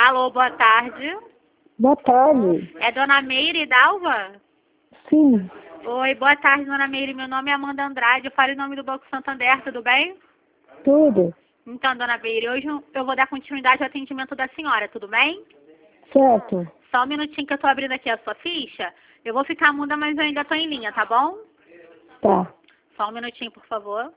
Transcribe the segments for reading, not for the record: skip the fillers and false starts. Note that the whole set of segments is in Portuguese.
Alô, boa tarde. Boa tarde. É Dona Meire Dalva? Sim, Oi, boa tarde, Dona Meire. Meu nome é Amanda Andrade. Eu falo em nome do Banco Santander, tudo bem? tudo. Então, Dona Meire, hoje eu vou dar continuidade ao atendimento da senhora, tudo bem? Certo. Só um minutinho que eu tô abrindo aqui a sua ficha. Eu vou ficar muda, mas eu ainda tô em linha, tá bom? Tá. Só um minutinho, por favor.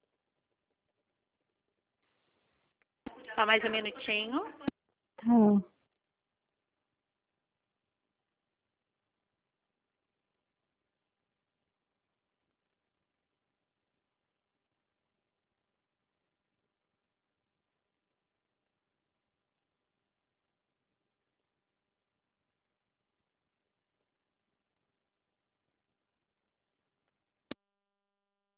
Só mais um minutinho. Tá.